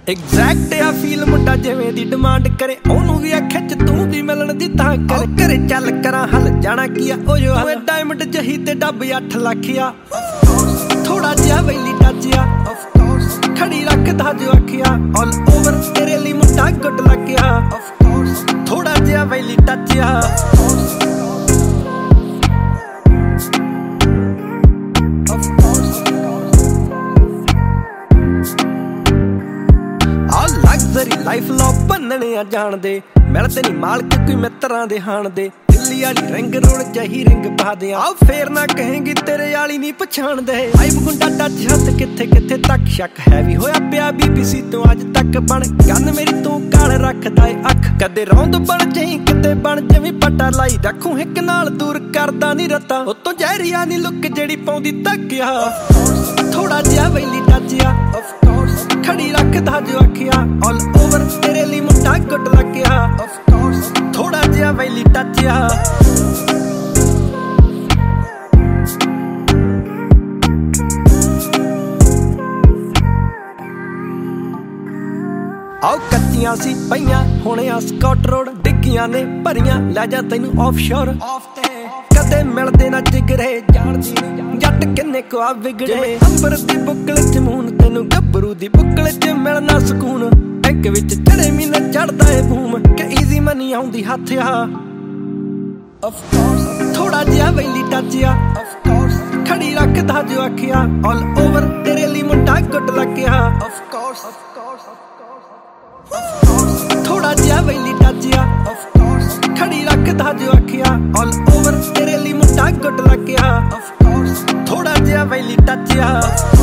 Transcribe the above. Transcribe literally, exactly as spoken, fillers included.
exact ਆ feel ਮੁੰਡਾ ਜਿਵੇਂ ਦੀ ਡਿਮਾਂਡ ਕਰੇ ਉਹਨੂੰ ਵੀ ਆ ਖਿੱਚ ਤੂੰ ਦੀ ਮਿਲਣ ਦੀ ਤਾਂ ਕਰ ਘਰੇ ਚੱਲ ਕਰਾਂ ਹਲ ਜਾਣਾ ਕੀ ਆ ਉਹ ਜੋ ਓਏ ਡਾਇਮੰਡ ਜਹੀ ਤੇ ਡੱਬ ਅੱਠ ਲੱਖ ਆ ਥੋੜਾ ਜਿਹਾ ਵੈਲੀ ਟੱਚ ਆ ਖੜੀ ਰੱਖਦਾ ਜੋ ਅੱਖਿਆ ਆਲ ਓਵਰ ਤੇਰੇ ਲਈ ਮੁੰਡਾ ਗੁੱਡ ਲੱਗਿਆ ਥੋੜਾ ਜਿਹਾ ਵੈਲੀ ਟੱਚ ਆ ਲਗਜ਼ਰੀ ਲਾਈਫ ਲੋ ਬੰਨਣੇ ਆ ਜਾਣਦੇ ਮਿਲਦੇ ਨੀ ਮਾਲਕ ਕੋਈ ਮਿੱਤਰਾਂ ਦੇ ਹਾਣ ਦੇ ਦਿੱਲੀ ਵਾਲੀ ਰਿੰਗ ਰੋਡ ਜਹੀ ਰਿੰਗ ਪਾ ਦੇ ਆ ਫੇਰ ਨਾ ਕਹੇਂਗੀ ਤੇਰੇ ਵਾਲੀ ਨਹੀਂ ਪਛਾਣਦੇ ਆਈਬ ਗੁੰਡਾ ਟੱਚ ਹੱਥ ਕਿੱਥੇ ਕਿੱਥੇ ਤੱਕ ਸ਼ੱਕ ਹੈ ਵੀ ਹੋਇਆ ਪਿਆ ਬੀਬੀਸੀ ਤੋਂ ਅੱਜ ਤੱਕ ਬਣ ਗੰਨ ਮੇਰੀ ਤੂੰ ਕਾਲ ਰੱਖਦਾ ਏ ਅੱਖ ਕਦੇ ਰੌਂਦ ਬਣ ਜਈ ਕਿਤੇ ਬਣ ਜਿਵੇਂ ਪਟਾ ਲਾਈ ਰੱਖੂ ਇੱਕ ਨਾਲ ਦੂਰ ਕਰਦਾ ਨੀ ਰਤਾ ਉਤੋਂ ਜ਼ਹਿਰੀਆ ਨੀ ਲੁੱਕ ਜਿਹੜੀ ਪਾਉਂਦੀ ਤੱਕਿਆ ਥੋੜਾ ਜਿਹਾ ਵੈਲੀ ਟੱਚ ਆ ਖੜੀ ਰੱਖਦਾ ਜੋ ਅੱਖਿਆ ਆਲ ਓਵਰ ਤੇਰੇ ਲਈ ਮੁੰਡਾ ਗੁੱਡ ਲੱਗਿਆ ਥੋੜਾ ਜਿਹਾ ਵੈਲੀ ਟੱਚ ਆ ਆਓ ਕੱਚੀਆਂ ਸੀ ਪਈਆਂ ਹੁਣ ਆ ਸਕਾਟ ਰੋਡ ਡਿੱਗੀਆਂ ਨੇ ਭਰੀਆਂ ਲੈ ਜਾ ਤੈਨੂੰ ਆਫਸ਼ੋਰ ਕਦੇ ਮਿਲਦੇ ਨਾ ਜਿਗਰੇ ਜਾਣਦੀ ਜੱਟ ਕਿੰਨੇ ਕੋ ਆ ਵਿਗੜੇ ਅੰਬਰ ਦੀ ਬੁੱਕਲ ਚ ਮੂਨ ਤੈਨੂੰ ਗੱਭਰੂ ਦੀ ਬੁੱਕਲ ਚ ਮਿਲਣਾ ਸਕੂਨ ਇੱਕ ਵਿੱਚ ਚੜੇ ਮੀਨਾ ਚੜਦਾ ਏ ਬੂਮ ਕਿ ਈਜ਼ੀ ਮਨੀ ਆਉਂਦੀ ਹੱਥ ਆ ਆਫ ਕੋਰਸ ਥੋੜਾ ਜਿਹਾ ਵੈਲੀ ਟੱਚ ਆ ਆਫ ਕੋਰਸ ਖੜੀ ਰੱਖਦਾ ਜੋ ਅੱਖਿਆ ਆਲ ਓਵਰ ਤੇਰੇ ਲਈ ਮੁੰਡਾ ਗੁੱਡ ਲੱਗਿਆ ਆਫ ਕੋਰਸ ਥੋੜਾ ਜਿਹਾ ਵੈਲੀ ਟੱਚ ਆ ਆਫ ਕੋਰਸ ਖੜੀ ਰੱਖਦਾ ਜੋ ਅੱਖਿਆ ਆਲ ਓਵਰ ਤੇਰੇ ਲਈ ਮੁੰਡਾ ਗੁੱਡ ਲੱਗਿਆ ਆਫ ਕੋਰਸ ਥੋੜਾ ਜਿਹਾ ਵੈਲੀ ਟੱਚ ਆ